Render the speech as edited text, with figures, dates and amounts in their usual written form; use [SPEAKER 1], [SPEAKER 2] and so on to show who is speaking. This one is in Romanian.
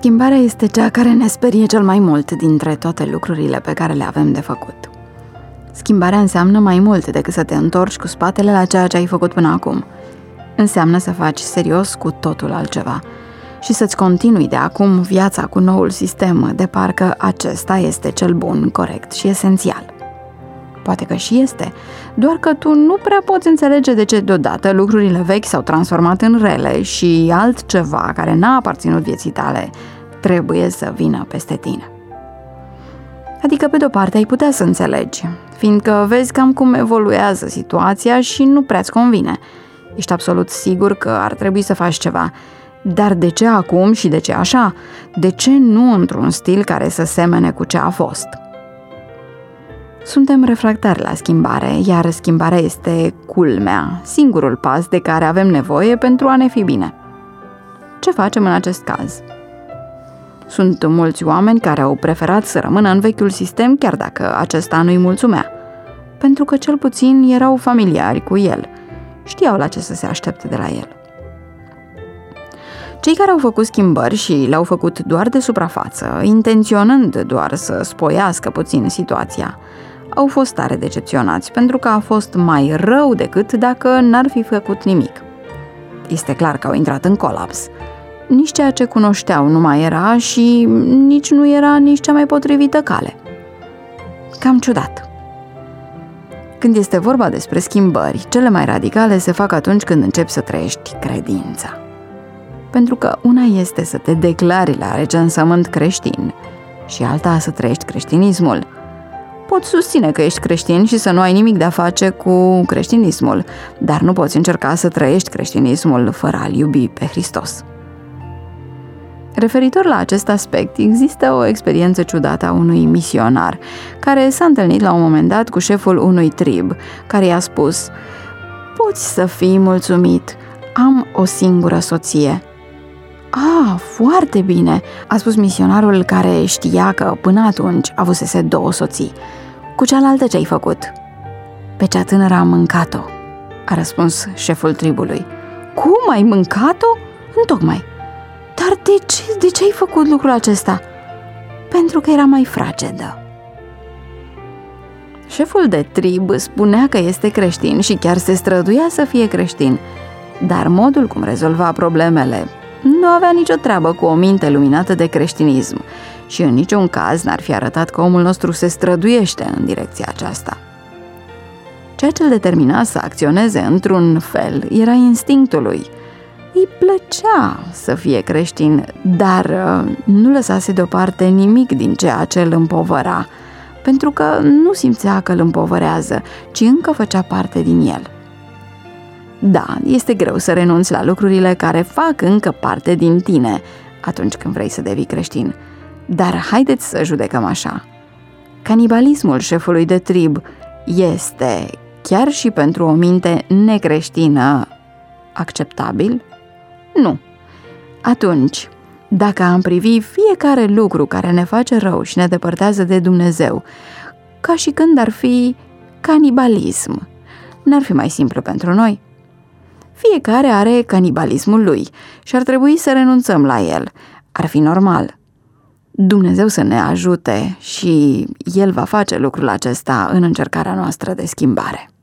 [SPEAKER 1] Schimbarea este cea care ne sperie cel mai mult dintre toate lucrurile pe care le avem de făcut. Schimbarea înseamnă mai mult decât să te întorci cu spatele la ceea ce ai făcut până acum. Înseamnă să faci serios cu totul altceva și să-ți continui de acum viața cu noul sistem, de parcă acesta este cel bun, corect și esențial. Poate că și este, doar că tu nu prea poți înțelege de ce deodată lucrurile vechi s-au transformat în rele și altceva care n-a aparținut vieții tale trebuie să vină peste tine. Adică, pe de-o parte, ai putea să înțelegi, fiindcă vezi cam cum evoluează situația și nu prea-ți convine. Ești absolut sigur că ar trebui să faci ceva. Dar de ce acum și de ce așa? De ce nu într-un stil care să semene cu ce a fost? Suntem refractari la schimbare, iar schimbarea este culmea, singurul pas de care avem nevoie pentru a ne fi bine. Ce facem în acest caz? Sunt mulți oameni care au preferat să rămână în vechiul sistem chiar dacă acesta nu-i mulțumea, pentru că cel puțin erau familiari cu el, știau la ce să se aștepte de la el. Cei care au făcut schimbări și le-au făcut doar de suprafață, intenționând doar să spoiască puțin situația, au fost tare decepționați, pentru că a fost mai rău decât dacă n-ar fi făcut nimic. Este clar că au intrat în colaps. Nici ceea ce cunoșteau nu mai era și nici nu era nici cea mai potrivită cale. Cam ciudat. Când este vorba despre schimbări, cele mai radicale se fac atunci când începi să trăiești credința. Pentru că una este să te declari la recensământ creștin și alta să trăiești creștinismul. Poți susține că ești creștin și să nu ai nimic de a face cu creștinismul, dar nu poți încerca să trăiești creștinismul fără a-L iubi pe Hristos. Referitor la acest aspect, există o experiență ciudată a unui misionar care s-a întâlnit la un moment dat cu șeful unui trib, care i-a spus: "Poți să fii mulțumit, am o singură soție." "Ah, foarte bine," a spus misionarul, care știa că până atunci avusese 2 soții. "Cu cealaltă ce ai făcut?" "Pe cea tânără am mâncat-o," a răspuns șeful tribului. "Cum, ai mâncat-o?" "Întocmai." "Dar de ce ai făcut lucrul acesta?" "Pentru că era mai fragedă." Șeful de trib spunea că este creștin și chiar se străduia să fie creștin, dar modul cum rezolva problemele nu avea nicio treabă cu o minte luminată de creștinism și în niciun caz n-ar fi arătat că omul nostru se străduiește în direcția aceasta. Ceea ce îl determina să acționeze într-un fel era instinctul lui. Îi plăcea să fie creștin, dar nu lăsase deoparte nimic din ceea ce îl împovăra, pentru că nu simțea că îl împovărează, ci încă făcea parte din el. Da, este greu să renunți la lucrurile care fac încă parte din tine atunci când vrei să devii creștin, dar haideți să judecăm așa. Canibalismul șefului de trib este, chiar și pentru o minte necreștină, acceptabil? Nu. Atunci, dacă am privi fiecare lucru care ne face rău și ne depărtează de Dumnezeu, ca și când ar fi canibalism, n-ar fi mai simplu pentru noi? Fiecare are canibalismul lui și ar trebui să renunțăm la el. Ar fi normal. Dumnezeu să ne ajute și El va face lucrul acesta în încercarea noastră de schimbare.